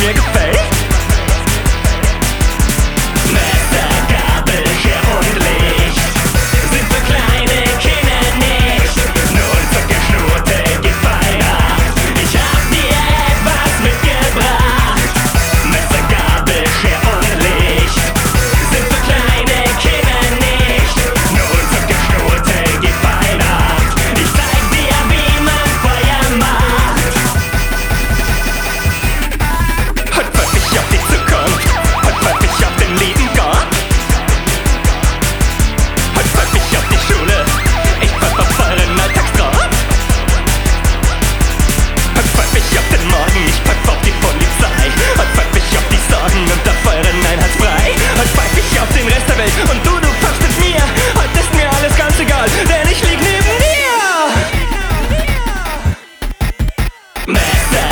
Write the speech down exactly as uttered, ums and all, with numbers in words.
mir gefällt. Messer, Gabel, Schere und Licht sind für kleine Kinder nicht. Nun zuck der Schnute, gib Weihnacht, ich hab dir etwas mitgebracht. Messer, Gabel, Schere und Licht sind für kleine Kinder nicht. Nun zuck der Schnute, gib Weihnacht, ich zeig dir, wie man Feuer macht. Heute pfeif ich auf die Zukunft, heute pfeif ich auf den lieben Gott. Heute pfeif ich auf die Schule, ich pfeif auf euren Alltagstrott. Heute pfeif ich auf den Morgen, ich pfeif auf die Polizei. Heute pfeif ich auf die Sorgen und auf euren Einheitsbrei. Heute pfeif ich auf den Rest der Welt und du, du pfeifst mit mir. Heute ist mir alles ganz egal, denn ich lieg neben dir. Messer,